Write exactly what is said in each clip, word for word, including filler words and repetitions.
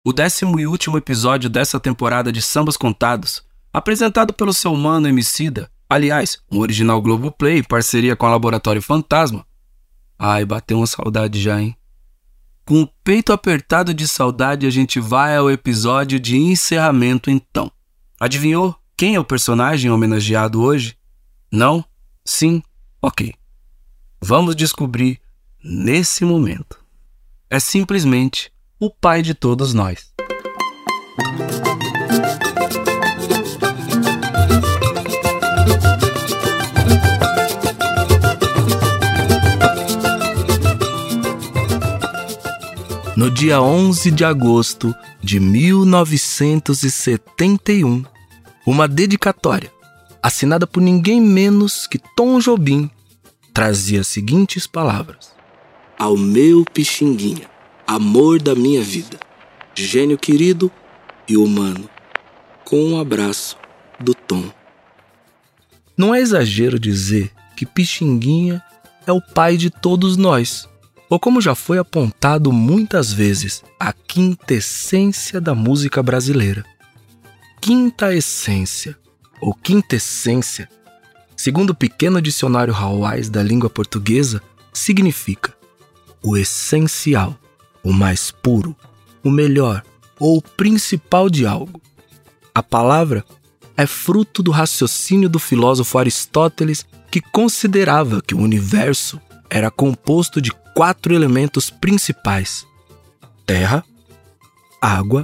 o décimo e último episódio dessa temporada de Sambas Contados, apresentado pelo seu mano Emicida, aliás, um original Globoplay em parceria com a Laboratório Fantasma. Ai, bateu uma saudade já, hein? Com o peito apertado de saudade, a gente vai ao episódio de encerramento então. Adivinhou quem é o personagem homenageado hoje? Não? Sim? Ok. Vamos descobrir nesse momento. É simplesmente o pai de todos nós. No dia onze de agosto de mil novecentos e setenta e um, uma dedicatória, assinada por ninguém menos que Tom Jobim, trazia as seguintes palavras: ao meu Pixinguinha, amor da minha vida, gênio querido e humano, com um abraço do Tom. Não é exagero dizer que Pixinguinha é o pai de todos nós, ou como já foi apontado muitas vezes, a quintessência da música brasileira. Quinta essência, ou quintessência, segundo o pequeno dicionário Hawais da língua portuguesa, significa o essencial, o mais puro, o melhor ou o principal de algo. A palavra é fruto do raciocínio do filósofo Aristóteles, que considerava que o universo era composto de quatro elementos principais: terra, água,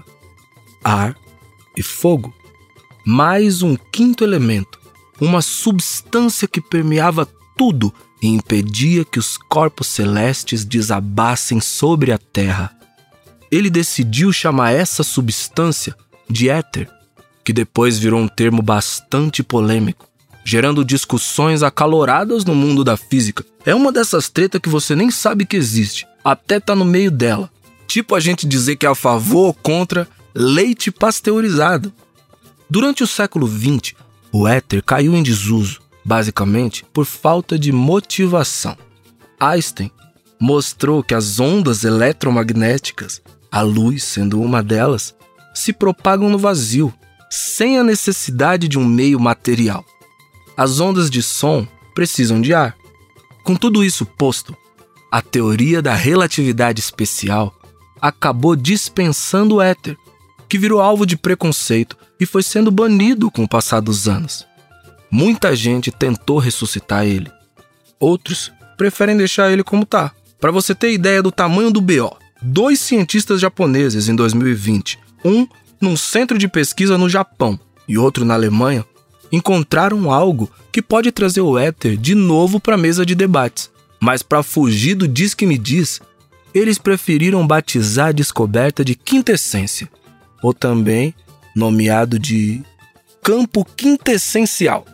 ar e fogo, mais um quinto elemento, uma substância que permeava tudo e impedia que os corpos celestes desabassem sobre a terra. Ele decidiu chamar essa substância de éter, que depois virou um termo bastante polêmico, gerando discussões acaloradas no mundo da física. É uma dessas tretas que você nem sabe que existe, até tá no meio dela. Tipo a gente dizer que é a favor ou contra leite pasteurizado. Durante o século vinte, o éter caiu em desuso, basicamente por falta de motivação. Einstein mostrou que as ondas eletromagnéticas, a luz sendo uma delas, se propagam no vazio, sem a necessidade de um meio material. As ondas de som precisam de ar. Com tudo isso posto, a teoria da relatividade especial acabou dispensando o éter, que virou alvo de preconceito e foi sendo banido com o passar dos anos. Muita gente tentou ressuscitar ele. Outros preferem deixar ele como tá. Para você ter ideia do tamanho do B O, dois cientistas japoneses em dois mil e vinte, um num centro de pesquisa no Japão e outro na Alemanha, encontraram algo que pode trazer o éter de novo para a mesa de debates. Mas para fugir do diz que me diz, eles preferiram batizar a descoberta de quintessência, ou também nomeado de campo quintessencial.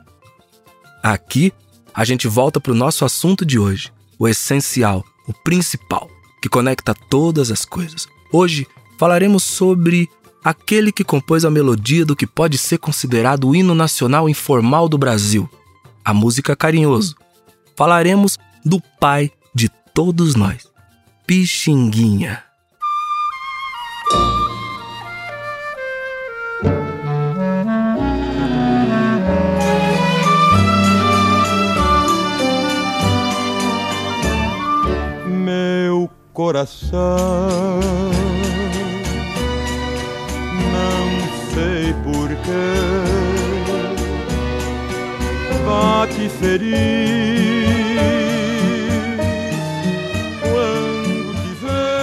Aqui, a gente volta para o nosso assunto de hoje, o essencial, o principal, que conecta todas as coisas. Hoje, falaremos sobre aquele que compôs a melodia do que pode ser considerado o hino nacional informal do Brasil, a música Carinhoso. Falaremos do pai de todos nós, Pixinguinha. Meu coração, não sei porquê, bate feliz quando te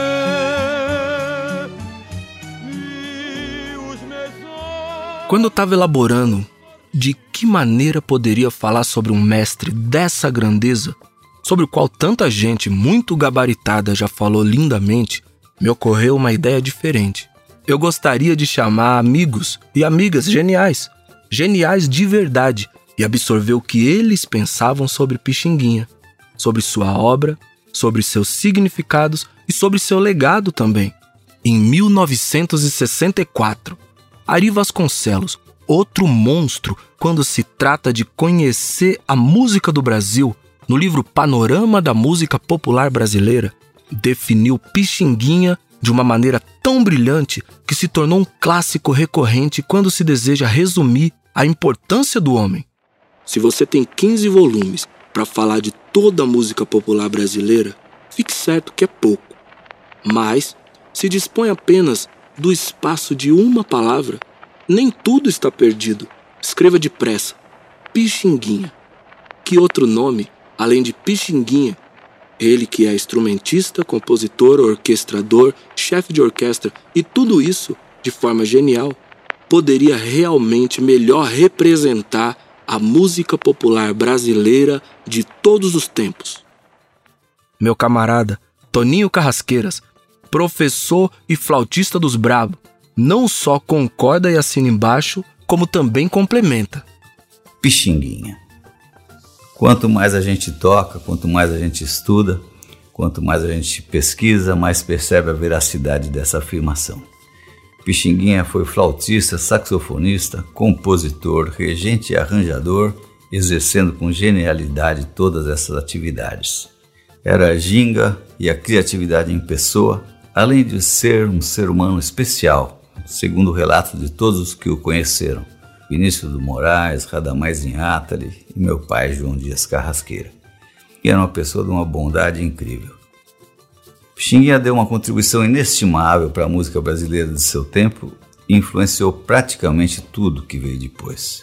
vê e os meus olhos... Quando eu estava elaborando de que maneira poderia falar sobre um mestre dessa grandeza, sobre o qual tanta gente muito gabaritada já falou lindamente, me ocorreu uma ideia diferente. Eu gostaria de chamar amigos e amigas geniais, geniais de verdade, e absorver o que eles pensavam sobre Pixinguinha, sobre sua obra, sobre seus significados e sobre seu legado também. Em mil novecentos e sessenta e quatro, Ari Vasconcelos, outro monstro quando se trata de conhecer a música do Brasil, no livro Panorama da Música Popular Brasileira, definiu Pixinguinha de uma maneira tão brilhante que se tornou um clássico recorrente quando se deseja resumir a importância do homem. Se você tem quinze volumes para falar de toda a música popular brasileira, fique certo que é pouco. Mas, se dispõe apenas do espaço de uma palavra, nem tudo está perdido. Escreva depressa. Pixinguinha. Que outro nome, além de Pixinguinha? Ele que é instrumentista, compositor, orquestrador, chefe de orquestra e tudo isso, de forma genial, poderia realmente melhor representar a música popular brasileira de todos os tempos. Meu camarada Toninho Carrasqueiras, professor e flautista dos Brabo, não só concorda e assina embaixo, como também complementa. Pixinguinha. Quanto mais a gente toca, quanto mais a gente estuda, quanto mais a gente pesquisa, mais percebe a veracidade dessa afirmação. Pixinguinha foi flautista, saxofonista, compositor, regente e arranjador, exercendo com genialidade todas essas atividades. Era a ginga e a criatividade em pessoa, além de ser um ser humano especial, segundo o relato de todos os que o conheceram. Vinícius do Moraes, Radamés Inátali e meu pai João Dias Carrasqueira, que era uma pessoa de uma bondade incrível. Pixinguinha deu uma contribuição inestimável para a música brasileira de seu tempo e influenciou praticamente tudo que veio depois.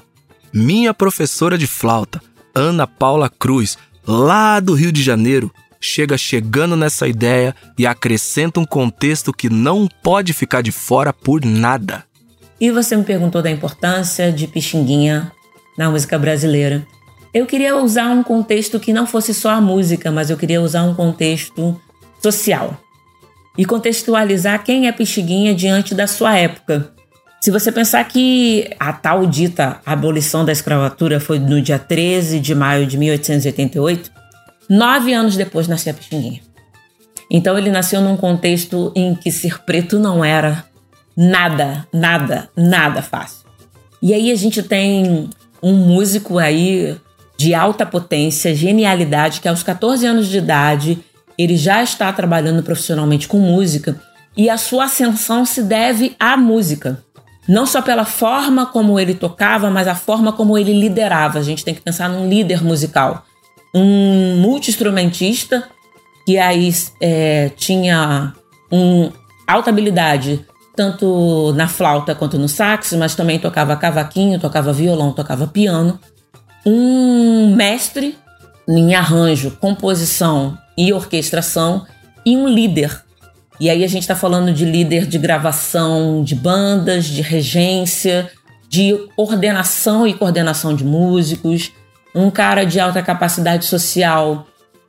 Minha professora de flauta, Ana Paula Cruz, lá do Rio de Janeiro, chega chegando nessa ideia e acrescenta um contexto que não pode ficar de fora por nada. E você me perguntou da importância de Pixinguinha na música brasileira. Eu queria usar um contexto que não fosse só a música, mas eu queria usar um contexto social. E contextualizar quem é Pixinguinha diante da sua época. Se você pensar que a tal dita abolição da escravatura foi no dia treze de maio de mil oitocentos e oitenta e oito, nove anos depois nasceu a Pixinguinha. Então ele nasceu num contexto em que ser preto não era Nada, nada, nada fácil. E aí a gente tem um músico aí de alta potência, genialidade, que aos catorze anos de idade ele já está trabalhando profissionalmente com música e a sua ascensão se deve à música. Não só pela forma como ele tocava, mas a forma como ele liderava. A gente tem que pensar num líder musical. Um multi-instrumentista que aí é, tinha um, alta habilidade tanto na flauta quanto no sax, mas também tocava cavaquinho, tocava violão, tocava piano. Um mestre em arranjo, composição e orquestração e um líder. E aí a gente está falando de líder de gravação de bandas, de regência, de ordenação e coordenação de músicos, um cara de alta capacidade social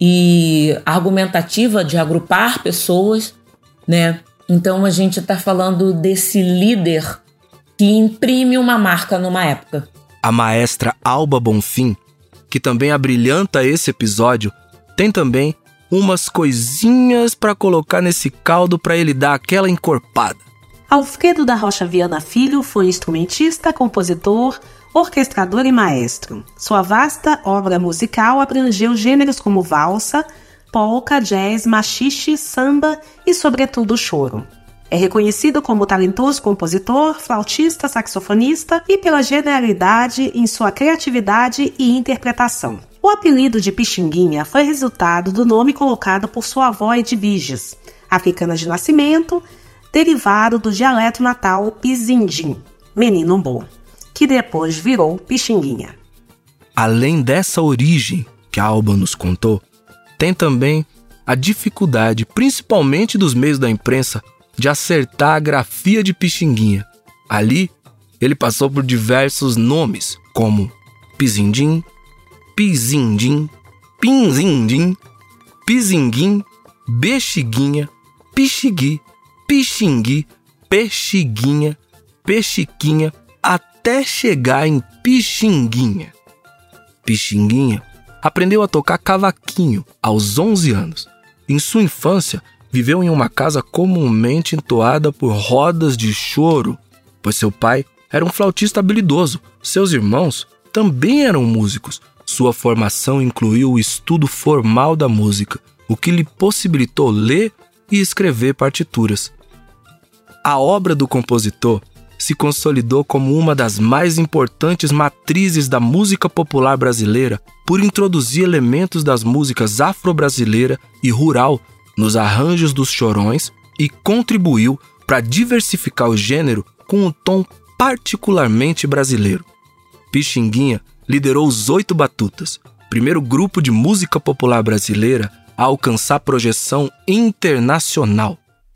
e argumentativa de agrupar pessoas, né? Então a gente está falando desse líder que imprime uma marca numa época. A maestra Alba Bonfim, que também abrilhanta esse episódio, tem também umas coisinhas para colocar nesse caldo para ele dar aquela encorpada. Alfredo da Rocha Viana Filho foi instrumentista, compositor, orquestrador e maestro. Sua vasta obra musical abrangeu gêneros como valsa, polca, jazz, machixe, samba e, sobretudo, choro. É reconhecido como talentoso compositor, flautista, saxofonista e pela genialidade em sua criatividade e interpretação. O apelido de Pixinguinha foi resultado do nome colocado por sua avó Edviges, africana de nascimento, derivado do dialeto natal Pizindim, menino bom, que depois virou Pixinguinha. Além dessa origem que a Alba nos contou, tem também a dificuldade, principalmente dos meios da imprensa, de acertar a grafia de Pixinguinha. Ali, ele passou por diversos nomes, como Pizindim, Pizindim, Pinzindim, Pizinguim, Bexiguinha, Pixigui, Pixingui, Pexiguinha, Pexiquinha, até chegar em Pixinguinha. Pixinguinha aprendeu a tocar cavaquinho aos onze anos. Em sua infância, viveu em uma casa comumente entoada por rodas de choro, pois seu pai era um flautista habilidoso. Seus irmãos também eram músicos. Sua formação incluiu o estudo formal da música, o que lhe possibilitou ler e escrever partituras. A obra do compositor se consolidou como uma das mais importantes matrizes da música popular brasileira por introduzir elementos das músicas afro-brasileira e rural nos arranjos dos chorões e contribuiu para diversificar o gênero com um tom particularmente brasileiro. Pixinguinha liderou os Oito Batutas, primeiro grupo de música popular brasileira a alcançar projeção internacional.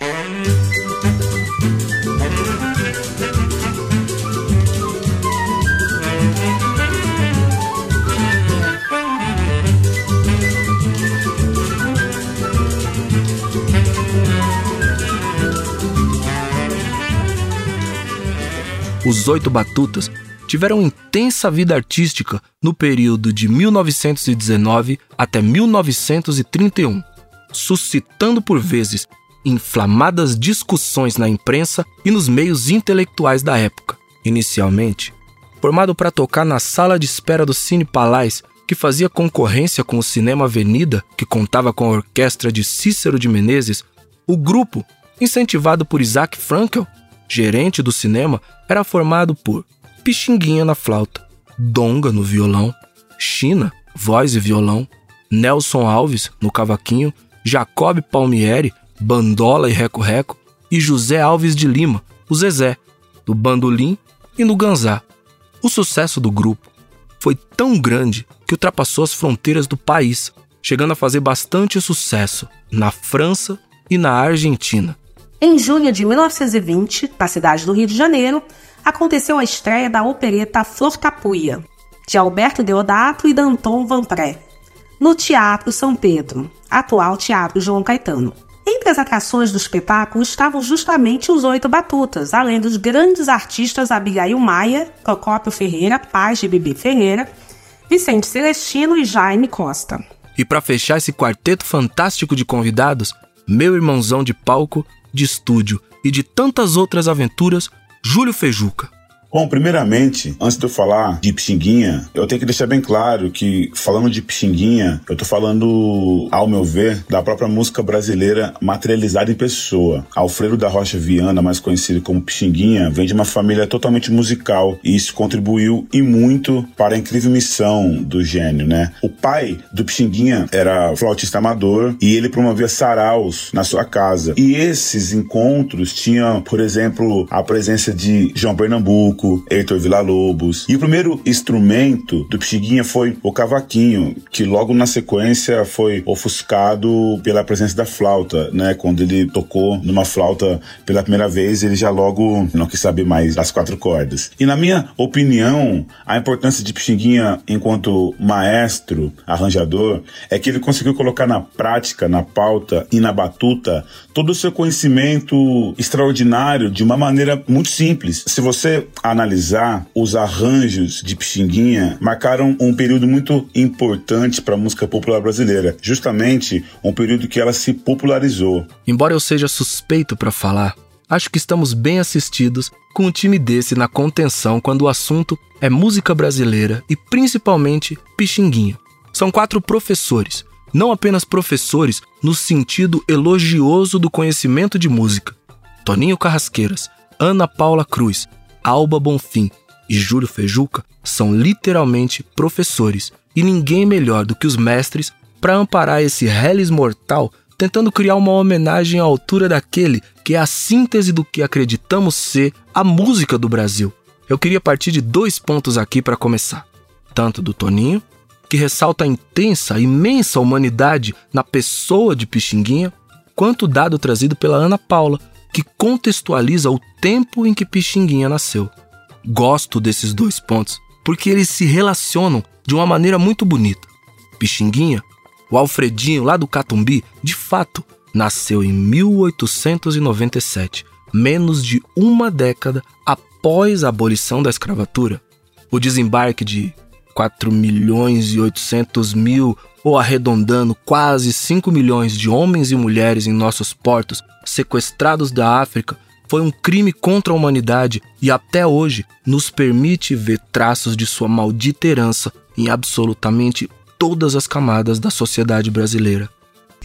Os Oito Batutas tiveram intensa vida artística no período de mil novecentos e dezenove até mil novecentos e trinta e um, suscitando por vezes inflamadas discussões na imprensa e nos meios intelectuais da época. Inicialmente, formado para tocar na sala de espera do Cine Palais, que fazia concorrência com o Cinema Avenida, que contava com a orquestra de Cícero de Menezes, o grupo, incentivado por Isaac Frankel, gerente do cinema, era formado por Pixinguinha na flauta, Donga no violão, China, voz e violão, Nelson Alves no cavaquinho, Jacob Palmieri, bandola e reco-reco, e José Alves de Lima, o Zezé, do bandolim e no ganzá. O sucesso do grupo foi tão grande que ultrapassou as fronteiras do país, chegando a fazer bastante sucesso na França e na Argentina. Em junho de mil novecentos e vinte, na cidade do Rio de Janeiro, aconteceu a estreia da opereta Flor Tapuia, de Alberto Deodato e Danton Vanpré, no Teatro São Pedro, atual Teatro João Caetano. Entre as atrações do espetáculo estavam justamente os Oito Batutas, além dos grandes artistas Abigail Maia, Procópio Ferreira, pais de Bibi Ferreira, Vicente Celestino e Jaime Costa. E para fechar esse quarteto fantástico de convidados, meu irmãozão de palco, de estúdio e de tantas outras aventuras, Júlio Fejuca. Bom, primeiramente, antes de eu falar de Pixinguinha, eu tenho que deixar bem claro que, falando de Pixinguinha, eu tô falando, ao meu ver, da própria música brasileira materializada em pessoa. Alfredo da Rocha Viana, mais conhecido como Pixinguinha, vem de uma família totalmente musical e isso contribuiu e muito para a incrível missão do gênio, né? O pai do Pixinguinha era flautista amador e ele promovia saraus na sua casa. E esses encontros tinham, por exemplo, a presença de João Pernambuco, Heitor Villa-Lobos. E o primeiro instrumento do Pixinguinha foi o cavaquinho, que logo na sequência foi ofuscado pela presença da flauta, né? Quando ele tocou numa flauta pela primeira vez, ele já logo não quis saber mais das quatro cordas. E na minha opinião, a importância de Pixinguinha enquanto maestro, arranjador, é que ele conseguiu colocar na prática, na pauta e na batuta todo o seu conhecimento extraordinário de uma maneira muito simples. Se você analisar, os arranjos de Pixinguinha marcaram um período muito importante para a música popular brasileira, justamente um período que ela se popularizou. Embora eu seja suspeito para falar, acho que estamos bem assistidos com um time desse na contenção quando o assunto é música brasileira e principalmente Pixinguinha. São quatro professores, não apenas professores no sentido elogioso do conhecimento de música. Toninho Carrasqueiras, Ana Paula Cruz, Alba Bonfim e Júlio Fejuca são literalmente professores e ninguém melhor do que os mestres para amparar esse reles mortal, tentando criar uma homenagem à altura daquele que é a síntese do que acreditamos ser a música do Brasil. Eu queria partir de dois pontos aqui para começar, tanto do Toninho, que ressalta a intensa, imensa humanidade na pessoa de Pixinguinha, quanto o dado trazido pela Ana Paula, que contextualiza o tempo em que Pixinguinha nasceu. Gosto desses dois pontos, porque eles se relacionam de uma maneira muito bonita. Pixinguinha, o Alfredinho lá do Catumbi, de fato, nasceu em mil oitocentos e noventa e sete, menos de uma década após a abolição da escravatura. O desembarque de quatro milhões e oitocentos mil, ou arredondando quase cinco milhões de homens e mulheres em nossos portos, sequestrados da África, foi um crime contra a humanidade e até hoje nos permite ver traços de sua maldita herança em absolutamente todas as camadas da sociedade brasileira.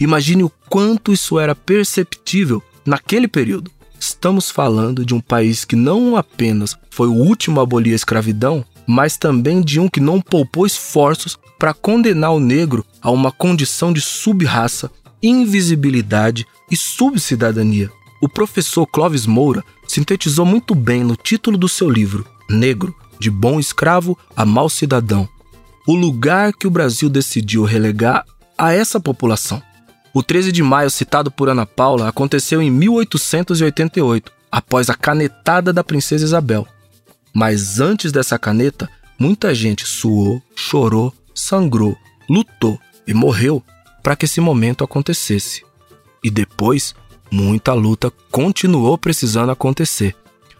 Imagine o quanto isso era perceptível naquele período. Estamos falando de um país que não apenas foi o último a abolir a escravidão, mas também de um que não poupou esforços para condenar o negro a uma condição de sub-raça, invisibilidade e subcidadania. O professor Clóvis Moura sintetizou muito bem no título do seu livro, Negro, de bom escravo a mau cidadão, o lugar que o Brasil decidiu relegar a essa população. O treze de maio, citado por Ana Paula, aconteceu em mil oitocentos e oitenta e oito, após a canetada da princesa Isabel. Mas antes dessa caneta, muita gente suou, chorou, sangrou, lutou e morreu para que esse momento acontecesse. E depois, muita luta continuou precisando acontecer.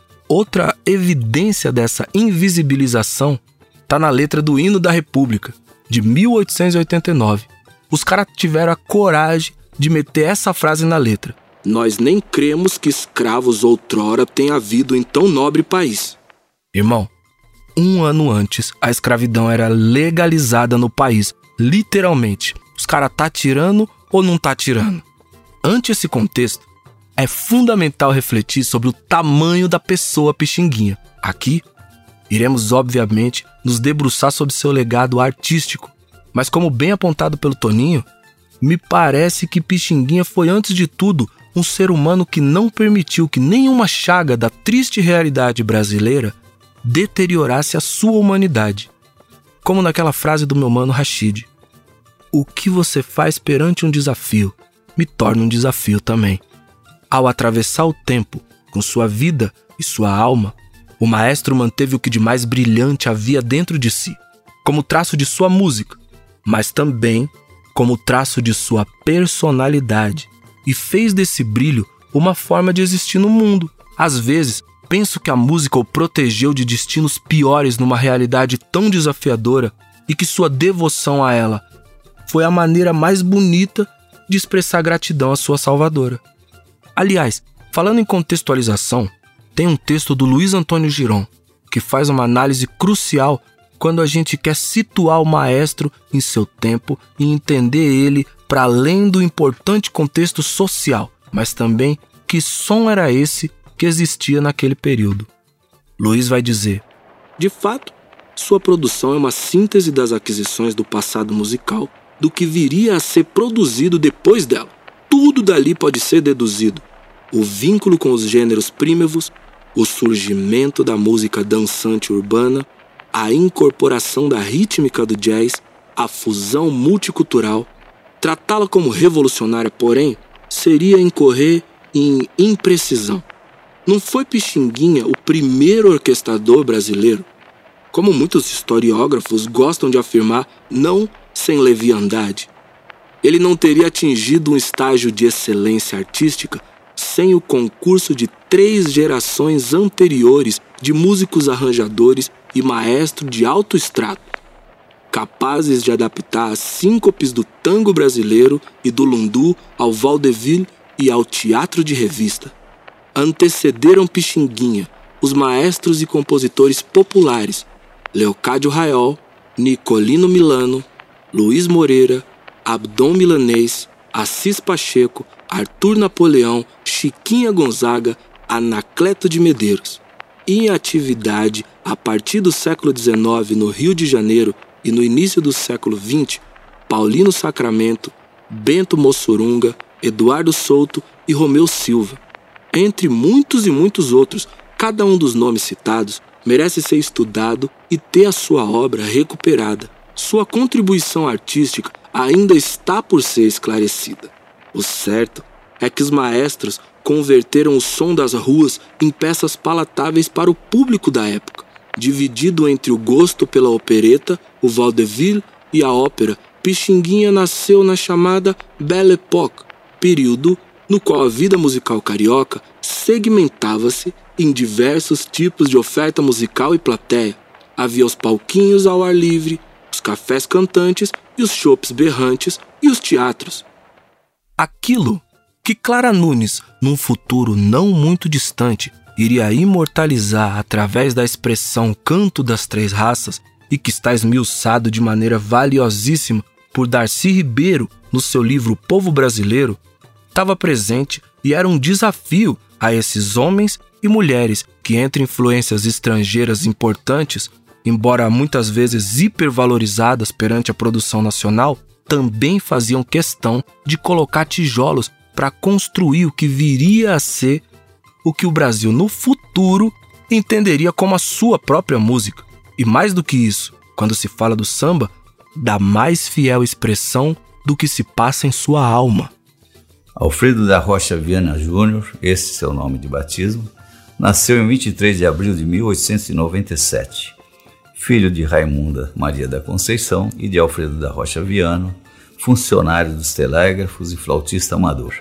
Outra evidência dessa invisibilização está na letra do Hino da República, de mil oitocentos e oitenta e nove. Os caras tiveram a coragem de meter essa frase na letra. Nós nem cremos que escravos outrora tenha havido em tão nobre país. Irmão, um ano antes, a escravidão era legalizada no país, literalmente. Os caras tá tirando ou não tá tirando? Ante esse contexto, é fundamental refletir sobre o tamanho da pessoa Pixinguinha. Aqui, iremos obviamente nos debruçar sobre seu legado artístico, mas como bem apontado pelo Toninho, me parece que Pixinguinha foi antes de tudo um ser humano que não permitiu que nenhuma chaga da triste realidade brasileira deteriorasse a sua humanidade. Como naquela frase do meu mano Rashid: o que você faz perante um desafio me torna um desafio também. Ao atravessar o tempo com sua vida e sua alma, o maestro manteve o que de mais brilhante havia dentro de si, como traço de sua música, mas também como traço de sua personalidade, e fez desse brilho uma forma de existir no mundo. Às vezes, penso que a música o protegeu de destinos piores numa realidade tão desafiadora e que sua devoção a ela foi a maneira mais bonita de expressar gratidão à sua salvadora. Aliás, falando em contextualização, tem um texto do Luiz Antônio Giron que faz uma análise crucial quando a gente quer situar o maestro em seu tempo e entender ele para além do importante contexto social, mas também que som era esse que existia naquele período. Luiz vai dizer: de fato, sua produção é uma síntese das aquisições do passado musical, do que viria a ser produzido depois dela. Tudo dali pode ser deduzido. O vínculo com os gêneros primevos, o surgimento da música dançante urbana, a incorporação da rítmica do jazz, a fusão multicultural. Tratá-la como revolucionária, porém, seria incorrer em imprecisão. Não foi Pixinguinha o primeiro orquestrador brasileiro? Como muitos historiógrafos gostam de afirmar, não sem leviandade. Ele não teria atingido um estágio de excelência artística sem o concurso de três gerações anteriores de músicos arranjadores e maestros de alto estrato, capazes de adaptar as síncopes do tango brasileiro e do lundu ao vaudeville e ao teatro de revista. Antecederam Pixinguinha os maestros e compositores populares Leocádio Raiol, Nicolino Milano, Luiz Moreira, Abdon Milanês, Assis Pacheco, Arthur Napoleão, Chiquinha Gonzaga, Anacleto de Medeiros. Em atividade a partir do século dezenove no Rio de Janeiro e no início do século vinte, Paulino Sacramento, Bento Mossurunga, Eduardo Souto e Romeu Silva. Entre muitos e muitos outros, cada um dos nomes citados merece ser estudado e ter a sua obra recuperada. Sua contribuição artística ainda está por ser esclarecida. O certo é que os maestros converteram o som das ruas em peças palatáveis para o público da época. Dividido entre o gosto pela opereta, o vaudeville e a ópera, Pixinguinha nasceu na chamada Belle Époque, período no qual a vida musical carioca segmentava-se em diversos tipos de oferta musical e plateia. Havia os palquinhos ao ar livre, os cafés cantantes e os chopes berrantes e os teatros. Aquilo que Clara Nunes, num futuro não muito distante, iria imortalizar através da expressão Canto das Três Raças e que está esmiuçado de maneira valiosíssima por Darcy Ribeiro no seu livro Povo Brasileiro, estava presente e era um desafio a esses homens e mulheres que, entre influências estrangeiras importantes, embora muitas vezes hipervalorizadas perante a produção nacional, também faziam questão de colocar tijolos para construir o que viria a ser o que o Brasil no futuro entenderia como a sua própria música. E mais do que isso, quando se fala do samba, da mais fiel expressão do que se passa em sua alma. Alfredo da Rocha Viana Júnior, esse é seu nome de batismo, nasceu em vinte e três de abril de mil oitocentos e noventa e sete, filho de Raimunda Maria da Conceição e de Alfredo da Rocha Viana, funcionário dos telégrafos e flautista amador.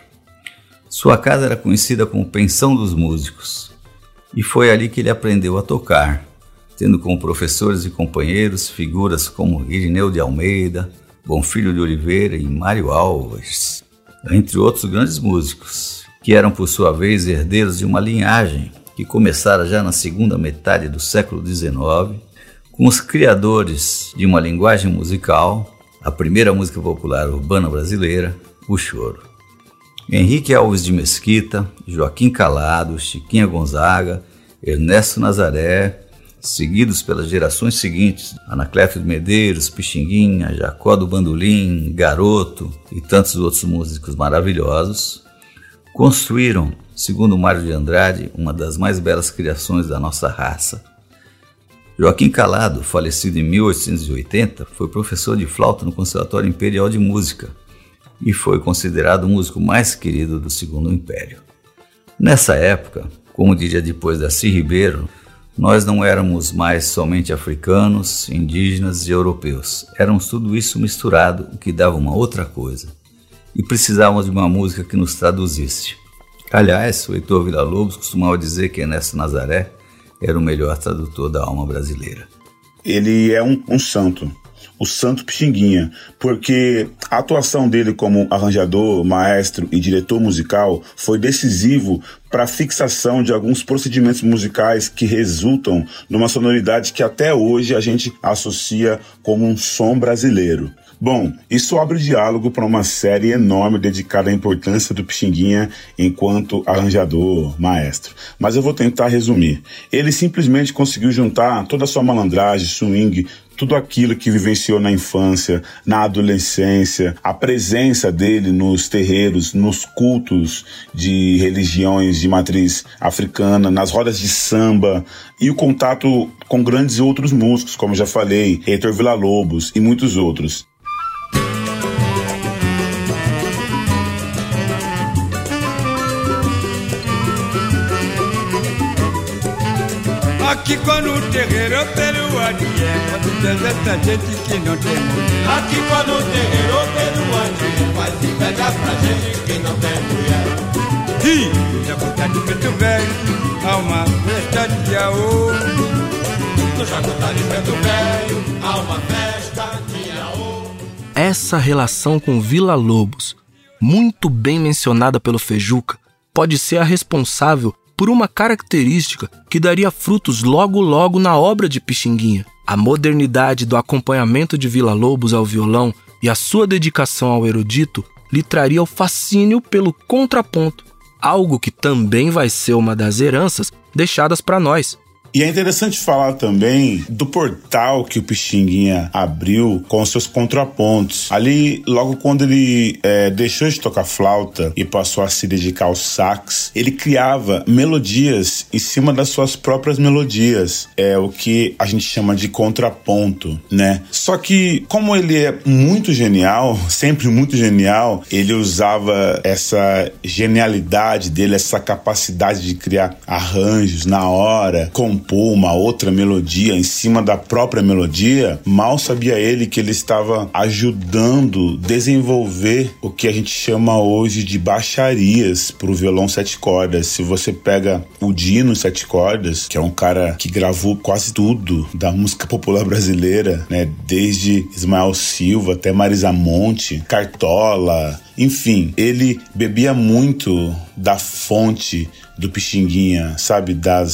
Sua casa era conhecida como Pensão dos Músicos, e foi ali que ele aprendeu a tocar, tendo como professores e companheiros figuras como Irineu de Almeida, Bonfilho de Oliveira e Mário Álvares, entre outros grandes músicos, que eram por sua vez herdeiros de uma linhagem que começara já na segunda metade do século dezenove, com os criadores de uma linguagem musical, a primeira música popular urbana brasileira, o choro. Henrique Alves de Mesquita, Joaquim Calado, Chiquinha Gonzaga, Ernesto Nazaré, seguidos pelas gerações seguintes, Anacleto de Medeiros, Pixinguinha, Jacó do Bandolim, Garoto e tantos outros músicos maravilhosos, construíram, segundo Mário de Andrade, uma das mais belas criações da nossa raça. Joaquim Calado, falecido em mil oitocentos e oitenta, foi professor de flauta no Conservatório Imperial de Música e foi considerado o músico mais querido do Segundo Império. Nessa época, como diria depois Darcy Ribeiro, nós não éramos mais somente africanos, indígenas e europeus. Éramos tudo isso misturado, o que dava uma outra coisa. E precisávamos de uma música que nos traduzisse. Aliás, o Heitor Villa-Lobos costumava dizer que Ernesto Nazaré era o melhor tradutor da alma brasileira. Ele é um, um santo, o santo Pixinguinha, porque a atuação dele como arranjador, maestro e diretor musical foi decisivo para a fixação de alguns procedimentos musicais que resultam numa sonoridade que até hoje a gente associa como um som brasileiro. Bom, isso abre diálogo para uma série enorme dedicada à importância do Pixinguinha enquanto arranjador, maestro. Mas eu vou tentar resumir. Ele simplesmente conseguiu juntar toda a sua malandragem, swing, tudo aquilo que vivenciou na infância, na adolescência, a presença dele nos terreiros, nos cultos de religiões de matriz africana, nas rodas de samba e o contato com grandes outros músicos, como já falei, Heitor Villa-Lobos e muitos outros. Aqui quando o terreiro é pelo adié, quando deserta gente que não tem mulher. Aqui quando o terreiro é pelo adié, faz inveja pra gente que não tem mulher. Ih, já botar de preto velho, há uma festa de aô. No Jacotá de preto velho, há uma festa de aô. Essa relação com Villa-Lobos, muito bem mencionada pelo Fejuca, pode ser a responsável por uma característica que daria frutos logo logo na obra de Pixinguinha. A modernidade do acompanhamento de Villa-Lobos ao violão e a sua dedicação ao erudito lhe traria o fascínio pelo contraponto, algo que também vai ser uma das heranças deixadas para nós. E é interessante falar também do portal que o Pixinguinha abriu com os seus contrapontos. Ali, logo quando ele é, deixou de tocar flauta e passou a se dedicar ao sax, ele criava melodias em cima das suas próprias melodias. É o que a gente chama de contraponto, né? Só que, como ele é muito genial, sempre muito genial, ele usava essa genialidade dele, essa capacidade de criar arranjos na hora, com compor uma outra melodia em cima da própria melodia. Mal sabia ele que ele estava ajudando a desenvolver o que a gente chama hoje de baixarias para o violão sete cordas. Se você pega o Dino sete cordas, que é um cara que gravou quase tudo da música popular brasileira, né, desde Ismael Silva até Marisa Monte, Cartola, enfim, ele bebia muito da fonte do Pixinguinha, sabe, das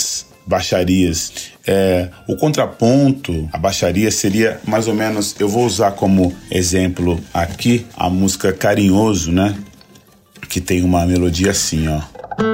baixarias. É, o contraponto, a baixaria seria mais ou menos, eu vou usar como exemplo aqui a música Carinhoso, né? Que tem uma melodia assim, ó.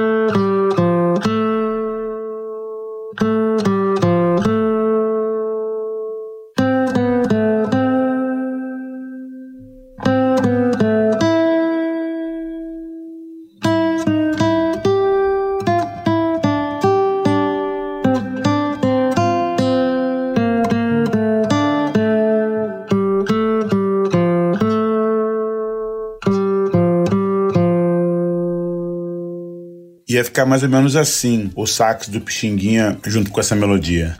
Ia ficar mais ou menos assim, o sax do Pixinguinha junto com essa melodia.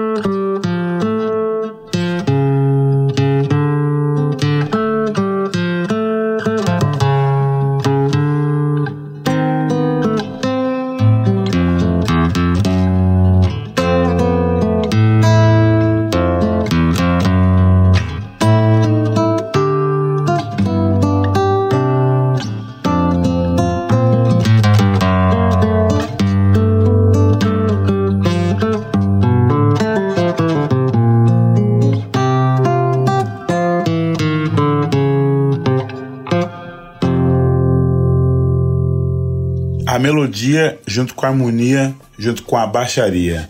A melodia junto com a harmonia, junto com a baixaria.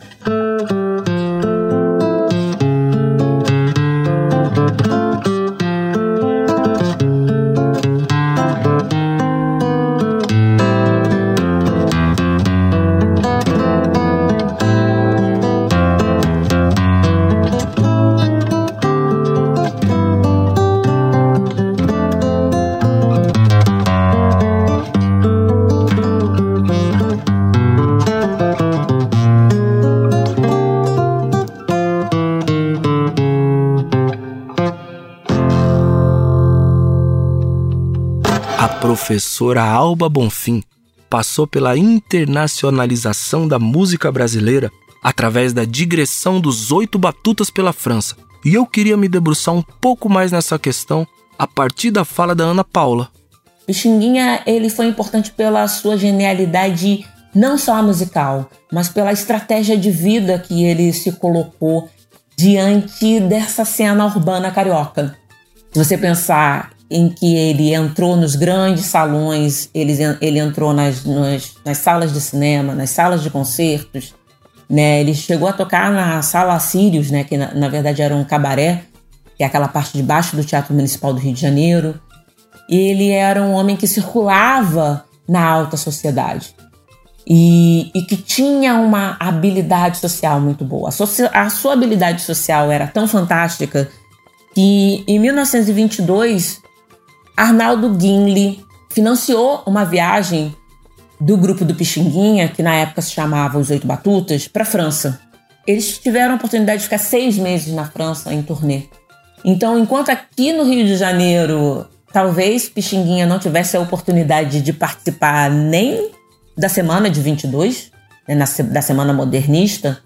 A professora Alba Bonfim passou pela internacionalização da música brasileira através da digressão dos Oito Batutas pela França. E eu queria me debruçar um pouco mais nessa questão a partir da fala da Ana Paula. Pixinguinha, ele foi importante pela sua genialidade, não só musical, mas pela estratégia de vida que ele se colocou diante dessa cena urbana carioca. Se você pensar em que ele entrou nos grandes salões, ele, ele entrou nas, nas, nas salas de cinema, nas salas de concertos, né? Ele chegou a tocar na Sala Sírios, né? Que na, na verdade era um cabaré, que é aquela parte de baixo do Teatro Municipal do Rio de Janeiro. Ele era um homem que circulava na alta sociedade e, e que tinha uma habilidade social muito boa. A, socia, a sua habilidade social era tão fantástica que em mil novecentos e vinte e dois Arnaldo Guinle financiou uma viagem do grupo do Pixinguinha, que na época se chamava Os Oito Batutas, para a França. Eles tiveram a oportunidade de ficar seis meses na França em turnê. Então, enquanto aqui no Rio de Janeiro, talvez Pixinguinha não tivesse a oportunidade de participar nem da Semana de vinte e dois, né, na, da Semana Modernista,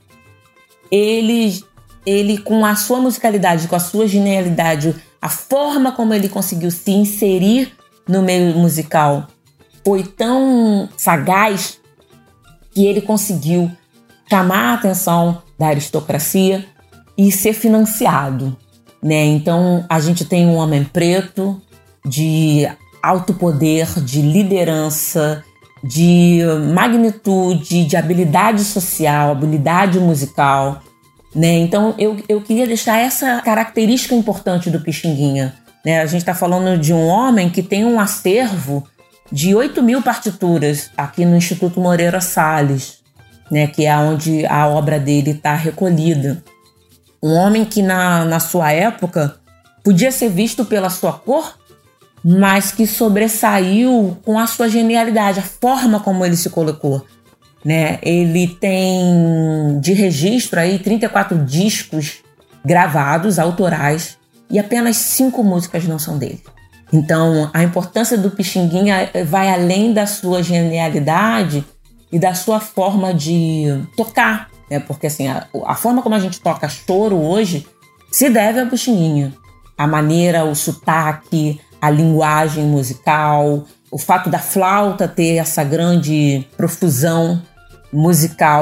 ele, ele, com a sua musicalidade, com a sua genialidade, a forma como ele conseguiu se inserir no meio musical foi tão sagaz que ele conseguiu chamar a atenção da aristocracia e ser financiado, né? Então, a gente tem um homem preto de alto poder, de liderança, de magnitude, de habilidade social, habilidade musical, né? Então, eu, eu queria deixar essa característica importante do Pixinguinha, né? A gente está falando de um homem que tem um acervo de oito mil partituras aqui no Instituto Moreira Salles, né? Que é onde a obra dele está recolhida. Um homem que, na, na sua época, podia ser visto pela sua cor, mas que sobressaiu com a sua genialidade, a forma como ele se colocou, né? Ele tem de registro aí trinta e quatro discos gravados, autorais, e apenas cinco músicas não são dele. Então, a importância do Pixinguinha vai além da sua genialidade e da sua forma de tocar, né? Porque assim, a, a forma como a gente toca choro hoje se deve ao Pixinguinha. A maneira, o sotaque, a linguagem musical, o fato da flauta ter essa grande profusão musical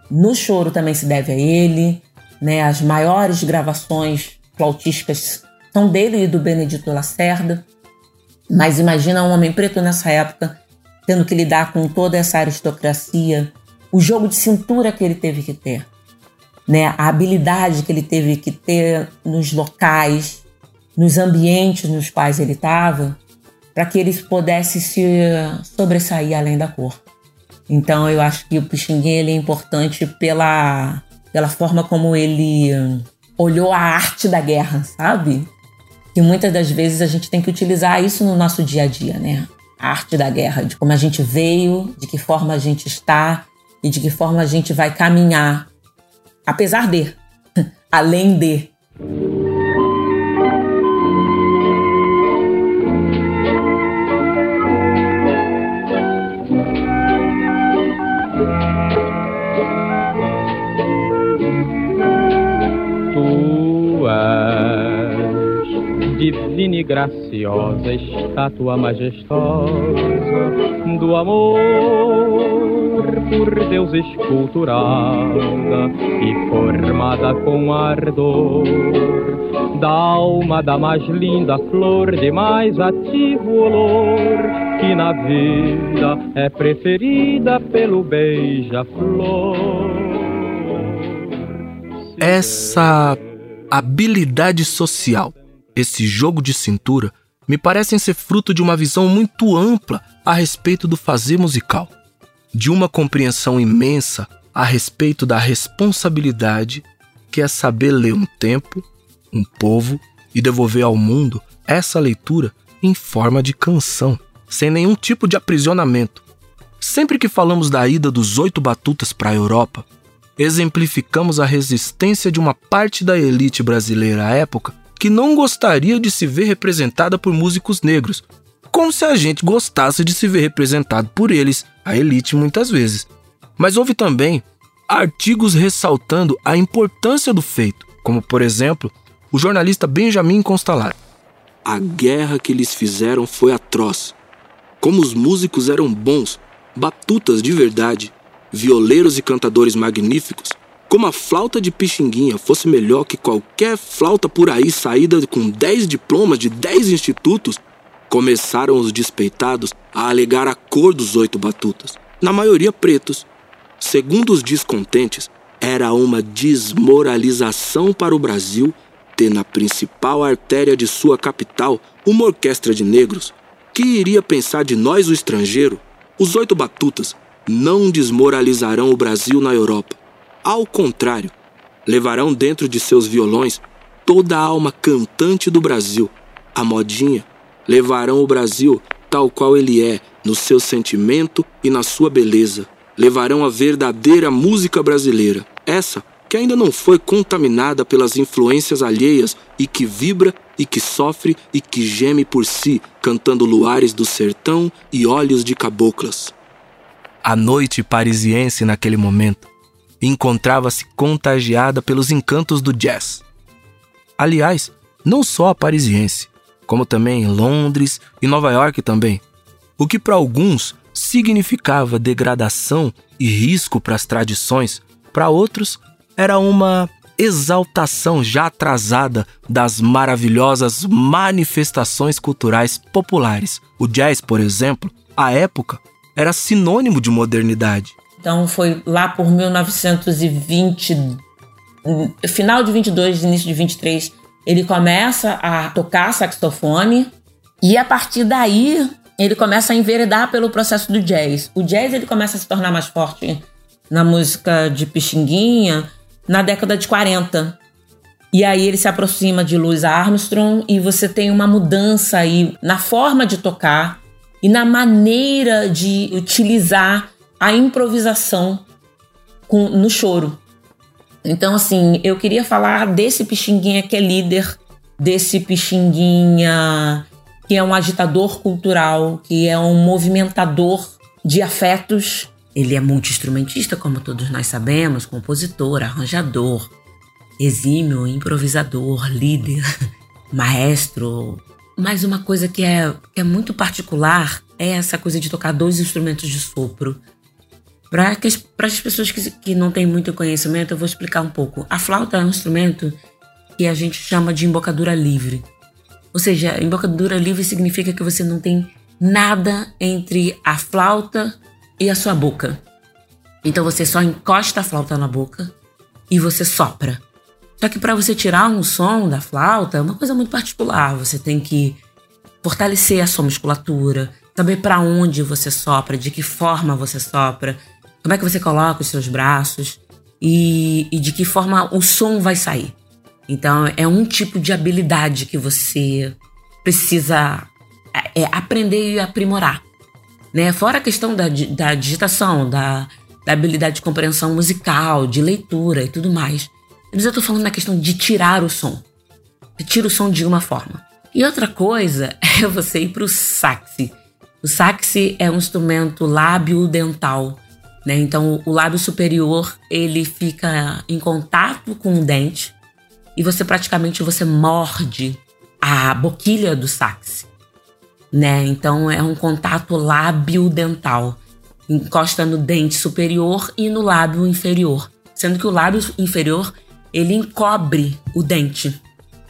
no choro também se deve a ele, né? As maiores gravações flautísticas são dele e do Benedito Lacerda. Mas imagina um homem preto nessa época tendo que lidar com toda essa aristocracia, o jogo de cintura que ele teve que ter, né? A habilidade que ele teve que ter nos locais, nos ambientes nos quais ele estava, para que ele pudesse se sobressair além da cor. Então eu acho que o Pixinguinha ele é importante pela, pela forma como ele olhou a arte da guerra, sabe? Que muitas das vezes a gente tem que utilizar isso no nosso dia a dia, né? A arte da guerra, de como a gente veio, de que forma a gente está e de que forma a gente vai caminhar, apesar de, além de. Divina e graciosa, estátua majestosa do amor, por Deus esculturada e formada com ardor, da alma da mais linda flor, de mais ativo olor, que na vida é preferida pelo beija-flor. Essa habilidade social, esse jogo de cintura, me parecem ser fruto de uma visão muito ampla a respeito do fazer musical, de uma compreensão imensa a respeito da responsabilidade que é saber ler um tempo, um povo e devolver ao mundo essa leitura em forma de canção, sem nenhum tipo de aprisionamento. Sempre que falamos da ida dos oito batutas para a Europa, exemplificamos a resistência de uma parte da elite brasileira à época que não gostaria de se ver representada por músicos negros, como se a gente gostasse de se ver representado por eles, a elite muitas vezes. Mas houve também artigos ressaltando a importância do feito, como por exemplo, o jornalista Benjamin Constant. A guerra que lhes fizeram foi atroz. Como os músicos eram bons, batutas de verdade, violeiros e cantadores magníficos, como a flauta de Pixinguinha fosse melhor que qualquer flauta por aí saída com dez diplomas de dez institutos, começaram os despeitados a alegar a cor dos oito batutas, na maioria pretos. Segundo os descontentes, era uma desmoralização para o Brasil ter na principal artéria de sua capital uma orquestra de negros. Que iria pensar de nós, o estrangeiro? Os oito batutas não desmoralizarão o Brasil na Europa. Ao contrário, levarão dentro de seus violões toda a alma cantante do Brasil. A modinha levarão o Brasil tal qual ele é, no seu sentimento e na sua beleza. Levarão a verdadeira música brasileira, essa que ainda não foi contaminada pelas influências alheias e que vibra e que sofre e que geme por si, cantando luares do sertão e olhos de caboclas. A noite parisiense naquele momento encontrava-se contagiada pelos encantos do jazz. Aliás, não só a parisiense, como também Londres e Nova York também, o que para alguns significava degradação e risco para as tradições, para outros era uma exaltação já atrasada das maravilhosas manifestações culturais populares. O jazz, por exemplo, à época, era sinônimo de modernidade. Então foi lá por mil novecentos e vinte, final de vinte e dois, início de vinte e três, ele começa a tocar saxofone e a partir daí ele começa a enveredar pelo processo do jazz. O jazz ele começa a se tornar mais forte na música de Pixinguinha na década de quarenta. E aí ele se aproxima de Louis Armstrong e você tem uma mudança aí na forma de tocar e na maneira de utilizar a improvisação com, no choro. Então, assim, eu queria falar desse Pixinguinha que é líder, desse Pixinguinha que é um agitador cultural, que é um movimentador de afetos. Ele é multi-instrumentista, como todos nós sabemos, compositor, arranjador, exímio, improvisador, líder, maestro. Mas uma coisa que é, que é muito particular é essa coisa de tocar dois instrumentos de sopro. Para as pessoas que, que não têm muito conhecimento, eu vou explicar um pouco. A flauta é um instrumento que a gente chama de embocadura livre. Ou seja, embocadura livre significa que você não tem nada entre a flauta e a sua boca. Então você só encosta a flauta na boca e você sopra. Só que para você tirar um som da flauta é uma coisa muito particular. Você tem que fortalecer a sua musculatura, saber para onde você sopra, de que forma você sopra, como é que você coloca os seus braços e, e de que forma o som vai sair. Então é um tipo de habilidade que você precisa é, aprender e aprimorar, né? Fora a questão da, da digitação, da, da habilidade de compreensão musical, de leitura e tudo mais. Mas eu tô falando na questão de tirar o som. Você tira o som de uma forma. E outra coisa é você ir pro sax. O sax é um instrumento lábio-dental, né? Então o lábio superior ele fica em contato com o dente e você praticamente você morde a boquilha do sax, né? Então é um contato lábio-dental. Encosta no dente superior e no lábio inferior. Sendo que o lábio inferior ele encobre o dente.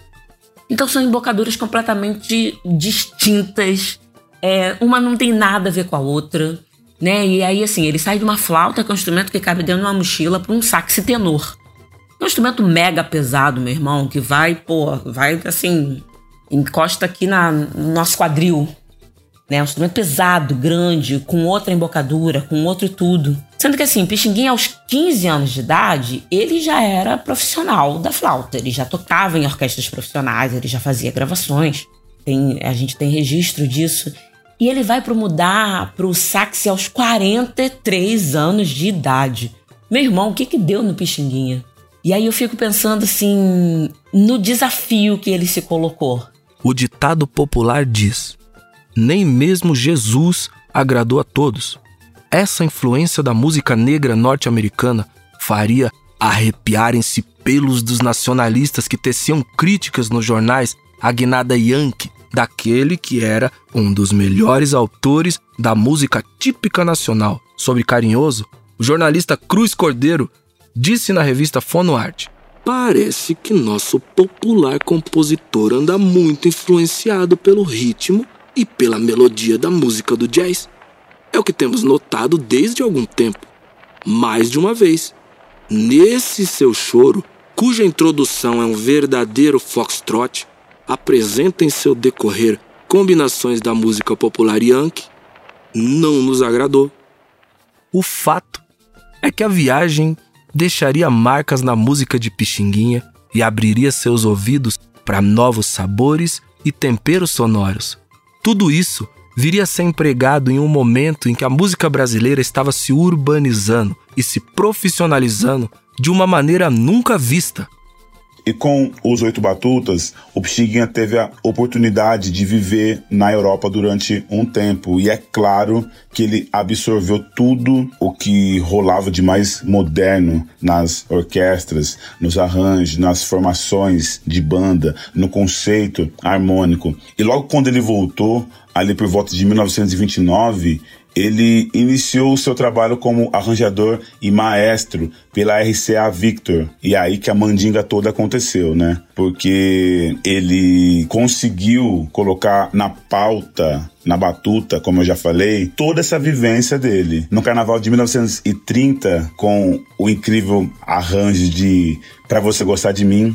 Então são embocaduras completamente distintas. É, uma não tem nada a ver com a outra, né? E aí, assim, ele sai de uma flauta, que é um instrumento que cabe dentro de uma mochila, para um sax tenor. É um instrumento mega pesado, meu irmão, que vai, pô, vai, assim, encosta aqui na, no nosso quadril. É um instrumento pesado, grande, com outra embocadura, com outro tudo. Sendo que assim, Pixinguinha aos quinze anos de idade, ele já era profissional da flauta. Ele já tocava em orquestras profissionais, ele já fazia gravações. Tem, a gente tem registro disso. E ele vai pro mudar pro sax aos quarenta e três anos de idade. Meu irmão, o que que deu no Pixinguinha? E aí eu fico pensando assim, no desafio que ele se colocou. O ditado popular diz: nem mesmo Jesus agradou a todos. Essa influência da música negra norte-americana faria arrepiarem-se pelos dos nacionalistas que teciam críticas nos jornais à guinada Yankee, daquele que era um dos melhores autores da música típica nacional. Sobre Carinhoso, o jornalista Cruz Cordeiro disse na revista Fonoarte: parece que nosso popular compositor anda muito influenciado pelo ritmo e pela melodia da música do jazz. É o que temos notado desde algum tempo. Mais de uma vez, nesse seu choro, cuja introdução é um verdadeiro foxtrot, apresenta em seu decorrer combinações da música popular yankee, não nos agradou. O fato é que a viagem deixaria marcas na música de Pixinguinha e abriria seus ouvidos para novos sabores e temperos sonoros. Tudo isso viria a ser empregado em um momento em que a música brasileira estava se urbanizando e se profissionalizando de uma maneira nunca vista. E com os Oito Batutas, o Pixinguinha teve a oportunidade de viver na Europa durante um tempo. E é claro que ele absorveu tudo o que rolava de mais moderno nas orquestras, nos arranjos, nas formações de banda, no conceito harmônico. E logo quando ele voltou, ali por volta de mil novecentos e vinte e nove, ele iniciou o seu trabalho como arranjador e maestro pela R C A Victor. E aí que a mandinga toda aconteceu, né? Porque ele conseguiu colocar na pauta, na batuta, como eu já falei, toda essa vivência dele. No carnaval de mil novecentos e trinta, com o incrível arranjo de Pra Você Gostar de Mim,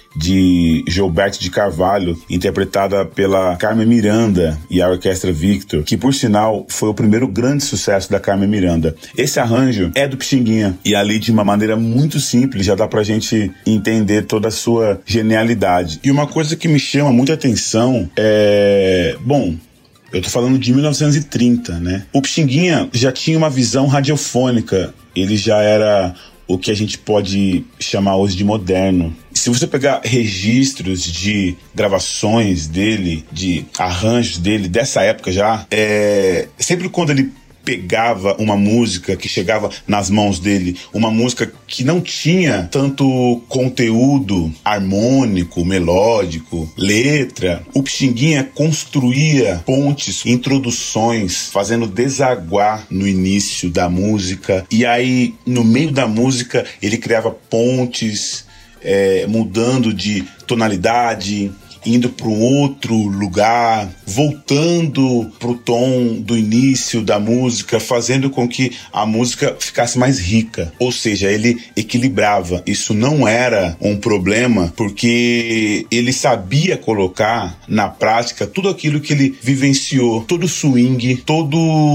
de Gilberto de Carvalho, interpretada pela Carmen Miranda e a Orquestra Victor, que por sinal foi o primeiro grande sucesso da Carmen Miranda. Esse arranjo é do Pixinguinha e ali de uma maneira muito simples já dá pra gente entender toda a sua genialidade. E uma coisa que me chama muita atenção é... Bom, eu tô falando de mil novecentos e trinta, né? O Pixinguinha já tinha uma visão radiofônica, ele já era o que a gente pode chamar hoje de moderno. Se você pegar registros de gravações dele, de arranjos dele, dessa época já, é, sempre quando ele pegava uma música que chegava nas mãos dele, uma música que não tinha tanto conteúdo harmônico, melódico, letra, o Pixinguinha construía pontes, introduções, fazendo desaguar no início da música, e aí no meio da música ele criava pontes, é, mudando de tonalidade, indo para um outro lugar, voltando para o tom do início da música, fazendo com que a música ficasse mais rica. Ou seja, ele equilibrava. Isso não era um problema, porque ele sabia colocar na prática tudo aquilo que ele vivenciou, todo o swing, todo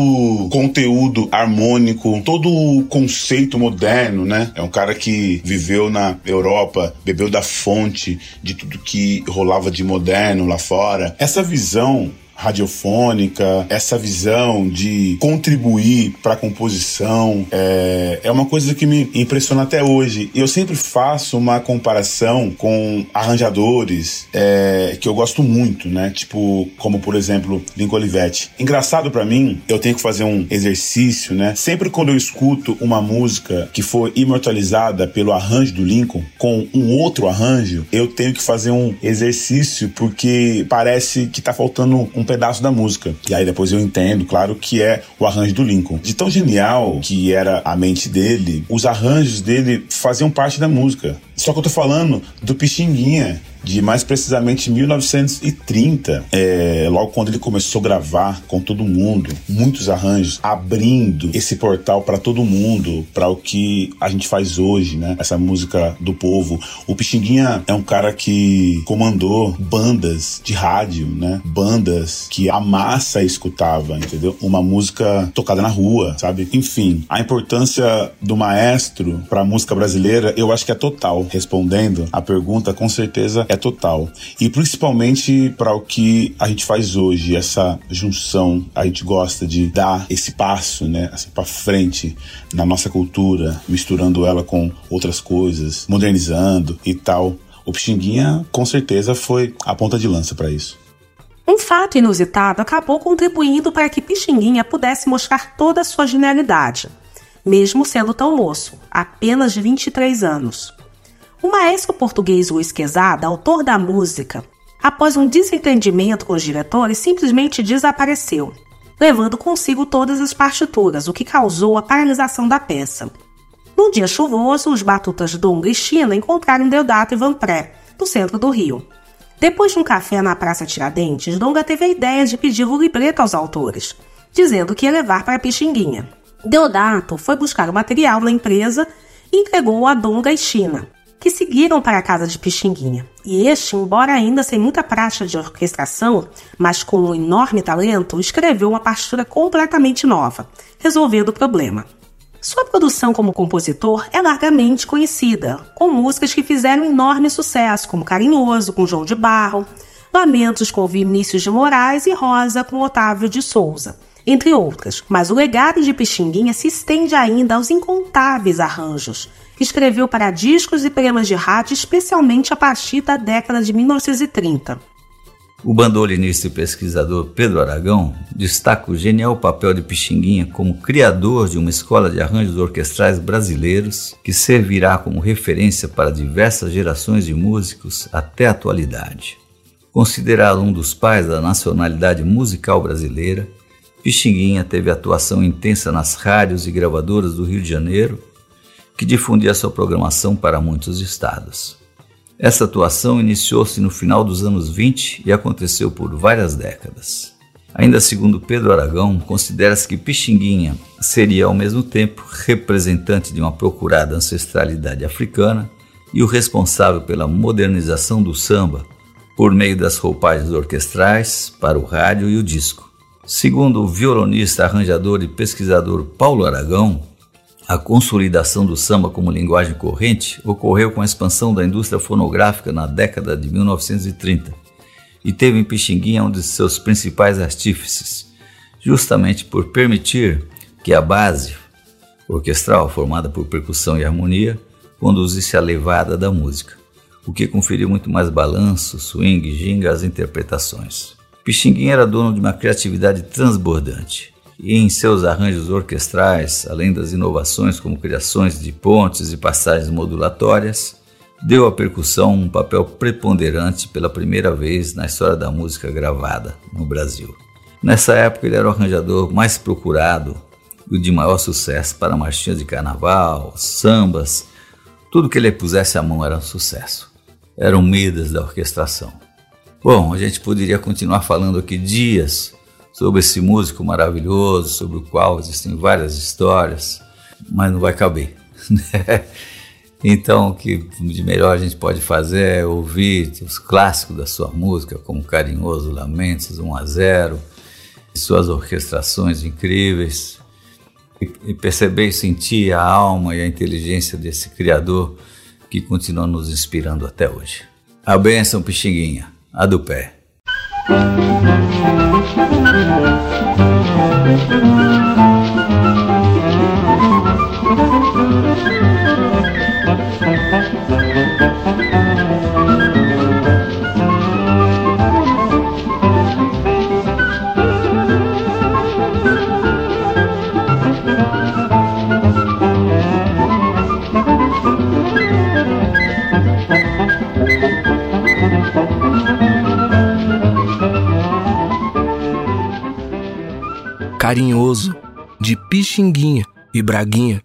o conteúdo harmônico, todo o conceito moderno, né? É um cara que viveu na Europa, bebeu da fonte de tudo que rolava de moderno lá fora. Essa visão radiofônica, essa visão de contribuir para a composição é, é uma coisa que me impressiona até hoje. Eu sempre faço uma comparação com arranjadores é, que eu gosto muito, né? Tipo, como por exemplo, Lincoln Olivetti. Engraçado para mim, eu tenho que fazer um exercício, né? Sempre quando eu escuto uma música que foi imortalizada pelo arranjo do Lincoln com um outro arranjo, eu tenho que fazer um exercício, porque parece que tá faltando um pedaço da música. E aí depois eu entendo, claro, que é o arranjo do Lincoln. De tão genial que era a mente dele, os arranjos dele faziam parte da música. Só que eu tô falando do Pixinguinha, de mais precisamente mil novecentos e trinta, é, logo quando ele começou a gravar com todo mundo, muitos arranjos, abrindo esse portal para todo mundo, para o que a gente faz hoje, né? Essa música do povo. O Pixinguinha é um cara que comandou bandas de rádio, né? Bandas que a massa escutava, entendeu? Uma música tocada na rua, sabe? Enfim, a importância do maestro para a música brasileira, eu acho que é total. Respondendo a pergunta, com certeza é total. E principalmente para o que a gente faz hoje, essa junção, a gente gosta de dar esse passo, né, assim, para frente na nossa cultura, misturando ela com outras coisas, modernizando e tal. O Pixinguinha, com certeza, foi a ponta de lança para isso. Um fato inusitado acabou contribuindo para que Pixinguinha pudesse mostrar toda a sua genialidade, mesmo sendo tão moço, apenas de vinte e três anos. O maestro português Luiz Quezada, autor da música, após um desentendimento com os diretores, simplesmente desapareceu, levando consigo todas as partituras, o que causou a paralisação da peça. Num dia chuvoso, os batutas Donga e China encontraram Deodato e Vanpré, no centro do Rio. Depois de um café na Praça Tiradentes, Donga teve a ideia de pedir o libreto aos autores, dizendo que ia levar para Pixinguinha. Deodato foi buscar o material na empresa e entregou-o a Donga e China, que seguiram para a casa de Pixinguinha. E este, embora ainda sem muita prática de orquestração, mas com um enorme talento, escreveu uma partitura completamente nova, resolvendo o problema. Sua produção como compositor é largamente conhecida, com músicas que fizeram enorme sucesso, como Carinhoso, com João de Barro, Lamentos, com Vinícius de Moraes, e Rosa, com Otávio de Souza, entre outras. Mas o legado de Pixinguinha se estende ainda aos incontáveis arranjos que escreveu para discos e programas de rádio, especialmente a partir da década de mil novecentos e trinta. O bandolinista e pesquisador Pedro Aragão destaca o genial papel de Pixinguinha como criador de uma escola de arranjos orquestrais brasileiros que servirá como referência para diversas gerações de músicos até a atualidade. Considerado um dos pais da nacionalidade musical brasileira, Pixinguinha teve atuação intensa nas rádios e gravadoras do Rio de Janeiro, que difundia sua programação para muitos estados. Essa atuação iniciou-se no final dos anos vinte e aconteceu por várias décadas. Ainda segundo Pedro Aragão, considera-se que Pixinguinha seria ao mesmo tempo representante de uma procurada ancestralidade africana e o responsável pela modernização do samba por meio das roupagens orquestrais para o rádio e o disco. Segundo o violonista, arranjador e pesquisador Paulo Aragão, a consolidação do samba como linguagem corrente ocorreu com a expansão da indústria fonográfica na década de mil novecentos e trinta e teve em Pixinguinha um de seus principais artífices, justamente por permitir que a base orquestral, formada por percussão e harmonia, conduzisse a levada da música, o que conferiu muito mais balanço, swing, ginga às interpretações. Pixinguinha era dono de uma criatividade transbordante. e em seus arranjos orquestrais, além das inovações como criações de pontes e passagens modulatórias, deu à percussão um papel preponderante pela primeira vez na história da música gravada no Brasil. Nessa época ele era o arranjador mais procurado e o de maior sucesso para marchinhas de carnaval, sambas, tudo que ele pusesse a mão era um sucesso. Era um Midas da orquestração. Bom, a gente poderia continuar falando aqui dias sobre esse músico maravilhoso, sobre o qual existem várias histórias, mas não vai caber, né? Então, o que de melhor a gente pode fazer é ouvir os clássicos da sua música, como Carinhoso, Lamentos, um a zero, suas orquestrações incríveis, e, e perceber e sentir a alma e a inteligência desse criador que continua nos inspirando até hoje. A bênção, Pixinguinha, a do pé. Carinhoso, de Pixinguinha e Braguinha.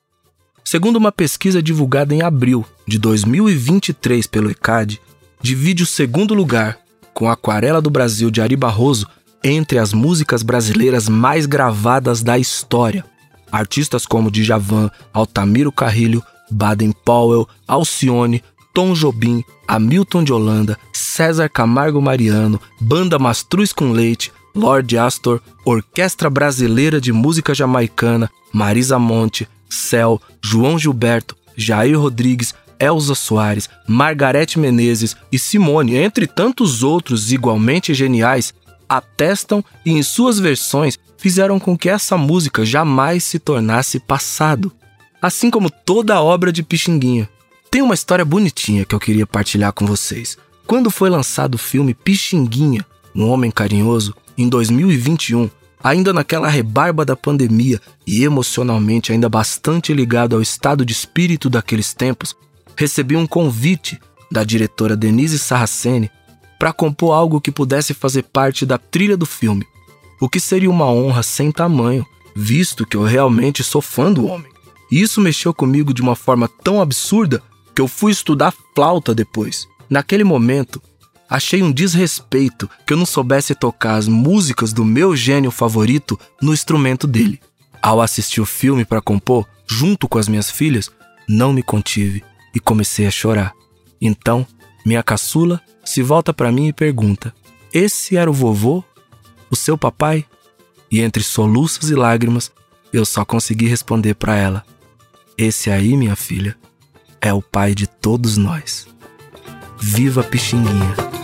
Segundo uma pesquisa divulgada em abril de dois mil e vinte e três pelo E C A D, divide o segundo lugar com Aquarela do Brasil de Ari Barroso entre as músicas brasileiras mais gravadas da história. Artistas como Djavan, Altamiro Carrilho, Baden Powell, Alcione, Tom Jobim, Hamilton de Holanda, César Camargo Mariano, Banda Mastruz com Leite, Lord Astor, Orquestra Brasileira de Música Jamaicana, Marisa Monte, Céu, João Gilberto, Jair Rodrigues, Elza Soares, Margarete Menezes e Simone, entre tantos outros igualmente geniais, atestam e em suas versões fizeram com que essa música jamais se tornasse passado. Assim como toda a obra de Pixinguinha. Tem uma história bonitinha que eu queria partilhar com vocês. Quando foi lançado o filme Pixinguinha, Um Homem Carinhoso, em dois mil e vinte e um, ainda naquela rebarba da pandemia e emocionalmente ainda bastante ligado ao estado de espírito daqueles tempos, recebi um convite da diretora Denise Sarraceni para compor algo que pudesse fazer parte da trilha do filme, o que seria uma honra sem tamanho, visto que eu realmente sou fã do homem. E isso mexeu comigo de uma forma tão absurda que eu fui estudar flauta depois. Naquele momento, achei um desrespeito que eu não soubesse tocar as músicas do meu gênio favorito no instrumento dele. Ao assistir o filme para compor, junto com as minhas filhas, não me contive e comecei a chorar. Então, minha caçula se volta para mim e pergunta: esse era o vovô? O seu papai? E entre soluços e lágrimas, eu só consegui responder para ela: esse aí, minha filha, é o pai de todos nós. Viva Pixinguinha!